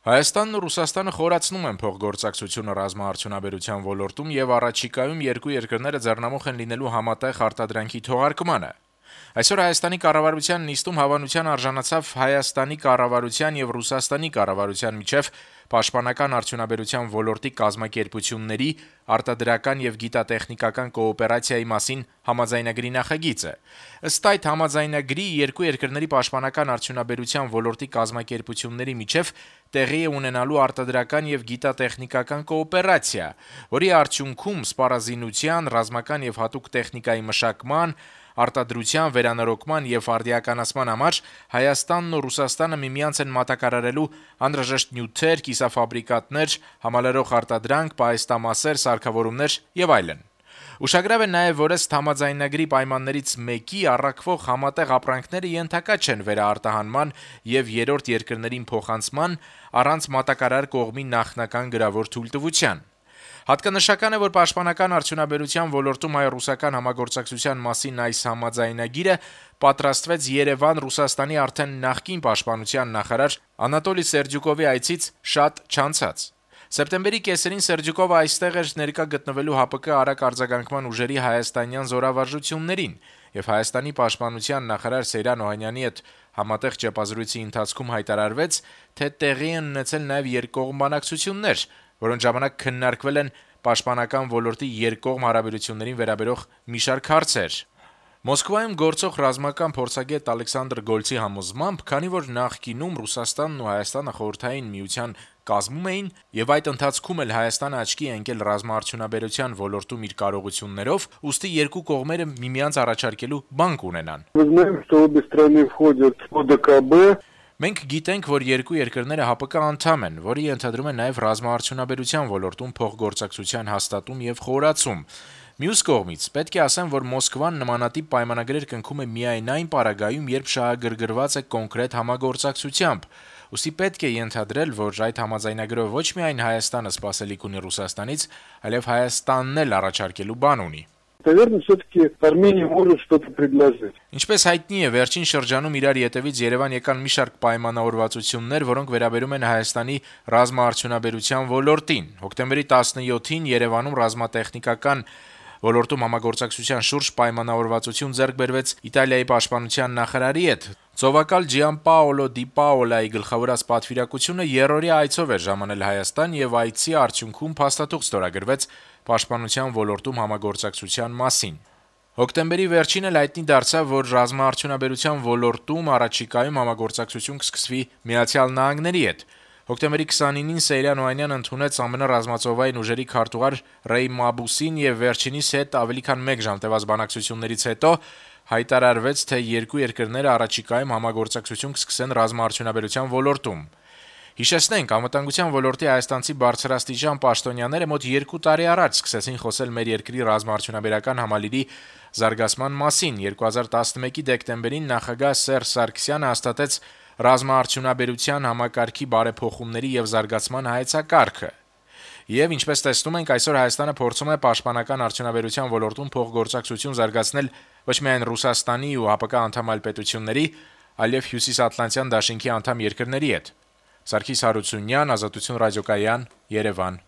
Հայաստանն ու Ռուսաստանը խորացնում են փոխգործակցությունը ռազմաարդյունաբերության ոլորտում եւ առաջիկայում երկու երկրները ձեռնամուխ են լինելու համատեղ արտադրանքի թողարկմանը։ Այսօր Հայաստանի կառավարության նիստում հավանության արժանացավ Հայաստանի կառավարության եւ Ռուսաստանի կառավարության միջև պաշտպանական արդյունաբերության ոլորտի կազմակերպությունների արտադրական եւ գիտատեխնիկական կոոպերացիայի մասին համաձայնագրի նախագիծը։ Ըստ այդ համաձայնագրի երկու երկրների պաշտպանական արդյունաբերության ոլորտի կազմակերպությունների միջև տեղի է ունենալու արտադրական եւ գիտատեխնիկական կոոպերացիա, որի արդյունքում սպառազինության, ռազմական եւ հատուկ տեխնիկայի մշակման, արտադրության, վերանորոգման եւ արդիականացման համար Հայաստանն ու Ռուսաստանը միմյանց են մատակարարելու անհրաժեշտ նյութեր, կիսաֆաբրիկատներ, համալրող արտադրանք, պահեստամասեր, սարքավորումներ եւ այլն։ Ուշագրավ է նաեւ, որ ըստ համաձայնագրի պայմաններից մեկի առաքվող համատեղ ապրանքները ենթակա չեն վերաարտահանման եւ երրորդ երկրներին փոխանցման առանց մատակարար կողմի նախնական գրավոր թույլտվության։ Հատկանշական է, որ պաշտպանական արդյունաբերության ոլորտում հայ-ռուսական համագործակցության մասին այս համաձայնագիրը պատրաստվեց Երևան Ռուսաստանի արդեն նախկին պաշտպանության նախարար Անատոլի Սերդյուկովի այցից շատ չանցած։ Սեպտեմբերի կեսերին Սերդյուկովը այստեղ էր ներկա գտնվելու ՀԱՊԿ արագ արձագանքման ուժերի հայաստանյան զորավարժություններին եւ Հայաստանի պաշտպանության նախարար Սեյրան Օհանյանի հետ համատեղ ճեպազրույցի ընթացքում հայտարարվեց, թե տեղի են ունեցել նաեւ երկկողմ բանակցություններ, որոնց ժամանակ քննարկվել են պաշտպանական ոլորտի երկկողմ հարաբերություններին վերաբերող մի շարք հարցեր։ Մոսկվայում գործող ռազմական փորձագետ Ալեքսանդր Գոլցի համոզմամբ, քանի որ նախկինում Ռուսաստանն ու Հայաստանը խորհրդային միության կազմում էին եւ այդ ընթացքում էլ Հայաստանը աչքի է ընկել ռազմաարդյունաբերության ոլորտում իր կարողություններով, ուստի երկու կողմերը միմյանց առաջարկելու բանկ ունենան։ Մենք գիտենք, որ երկու երկրները ՀԱՊԿ անդամ են, որի ենթադրում է նաև ռազմաարդյունաբերության ոլորտում փոխգործակցության հաստատում եւ խորացում։ Մյուս կողմից պետք է ասեմ, որ Մոսկվան նմանատիպ պայմանագրեր կնքում է միայն այն պարագայում, երբ շահագրգռված է կոնկրետ համագործակցությամբ։ Ուստի պետք է ենթադրել, որ այդ համաձայնագրով ոչ միայն Հայաստանը սպասելիք ունի Ռուսաստանից, այլև Հայաստանն էլ առաջարկելու բան ունի։ Наверное, все-таки Армения может что-то предложить. Ինչպես հայտնի է, վերջին շրջանում իրար ետևից Երևան եկան մի շարք պայմանավորվածություններ, որոնք վերաբերում են Հայաստանի ռազմաարդյունաբերության ոլորտին։ Հոկտեմբերի 17-ին Երևանում ռազմատեխնիկական ոլորտում համագործակցության շուրջ պայմանավորվածություն ձեռք բերվեց Իտալիայի պաշտպանության նախարարի հետ։ Ծովակալ Ջիանպաոլո Դի Պաոլայի գլխավորած պատվիրակությունը երրորդյա այցով էր ժամանել Հայաստան եւ այցի արդյունքում փաստաթուղթ ստորագրվեց պաշտպանության ոլորտում համագործակցության մասին։ Հոկտեմբերի վերջին էլ հայտնի դարձավ, որ ռազմաարդյունաբերության ոլորտում առաջիկայում համագործակցություն կսկսվի Միացյալ Նահանգների հետ։ Հոկտեմբերի 29-ին Սեյրան Օհանյանը ընդունեց ԱՄՆ ռազմածովային ուժերի քարտուղար Ռեյ Մաբուսին եւ վերջինիս հետ ավելի քան 1 ժամ տևած բանակցություններից հետո հայտարարվեց, թե երկու երկրները առաջիկայում համագործակցություն կսկսեն ռազմաարդյունաբերության ոլորտում։ Հիշեցնենք, անվտանգության ոլորտի հայաստանցի բարձրաստիճան պաշտոնյաները մոտ 2 տարի առաջ սկսեցին խոսել մեր երկրի ռազմաարդյունաբերական համալիրի զարգացման մասին։ 2011-ի դեկտեմբերին նախագահ Սերժ Սարգսյանը հաստատեց ռազմաարդյունաբերության համակարգի բարեփոխումների եւ զարգացման հայեցակարգը։ Եվ ինչպես տեսնում ենք, այսօր Հայաստանը փորձում է պաշտպանական արդյունաբերության ոլորտում փոխգործակցություն զարգացնել ոչ միայն Ռուսաստանի ու ՀԱՊԿ անդամ այլ պետությունների, այլև Հյուսիսատլանտյան դաշինքի անդամ երկրների հետ։ Սարգիս Հարությունյան, Ազատություն ռադիոկայան, Երևան։